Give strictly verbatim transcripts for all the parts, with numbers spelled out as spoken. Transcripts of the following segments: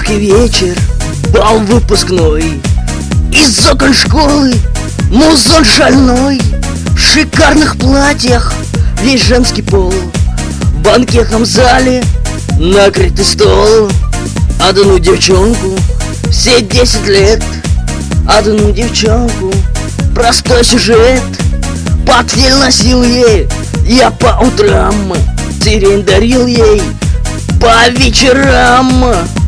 Июльский вечер, бал выпускной. Из окон школы музон шальной. В шикарных платьях весь женский пол. В банкетном зале накрытый стол. Одну девчонку все десять лет. Одну девчонку, простой сюжет. Портфель носил ей я по утрам, сирень дарил ей по вечерам.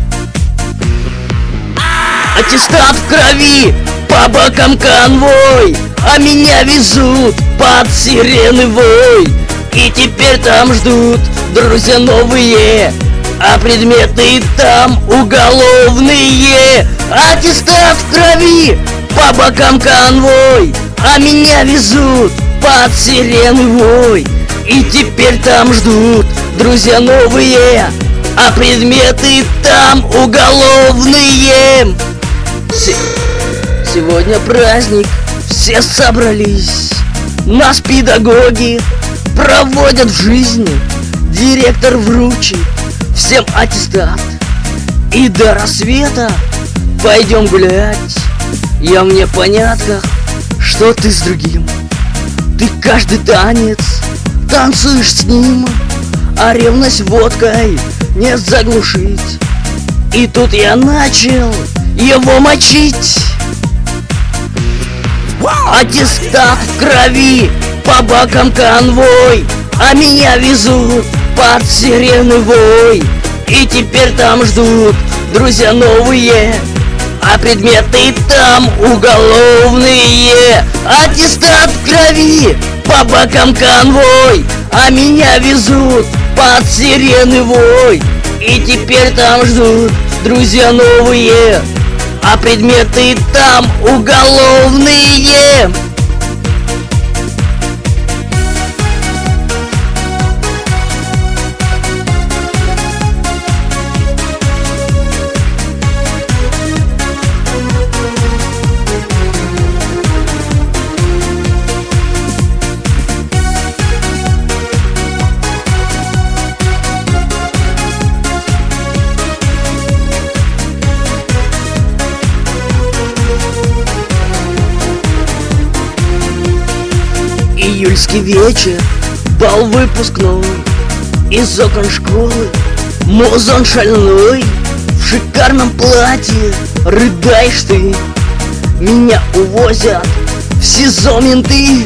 Аттестат в крови, по бокам конвой, а меня везут под сирены вой. И теперь там ждут друзья новые, а предметы там уголовные. Аттестат в крови, по бокам конвой, а меня везут под сирены вой. И теперь там ждут друзья новые, а предметы там уголовные. Сегодня праздник, все собрались. Нас педагоги проводят в жизни. Директор вручит всем аттестат. И до рассвета пойдем гулять. Я в непонятках, что ты с другим. Ты каждый танец танцуешь с ним, а ревность водкой не заглушить. И тут я начал его мочить. Аттестат в крови, по бокам конвой, а меня везут под сирены вой. И теперь там ждут друзья новые, а предметы там уголовные. Аттестат в крови, по бокам конвой, а меня везут под сирены вой. И теперь там ждут друзья новые, а предметы там уголовные. Июльский вечер, бал выпускной. Из окон школы музон шальной. В шикарном платье рыдаешь ты. Меня увозят в СИЗО менты.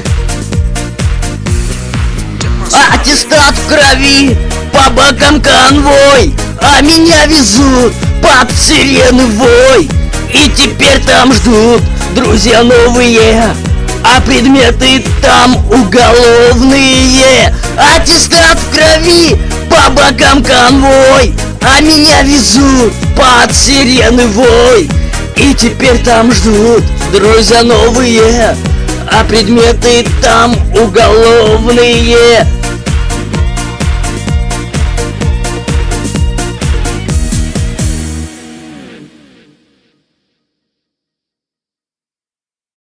Аттестат в крови, по бокам конвой, а меня везут под сирены вой. И теперь там ждут друзья новые, а предметы там уголовные. Аттестат в крови, по бокам конвой, а меня везут под сирены вой. И теперь там ждут друзья новые, а предметы там уголовные.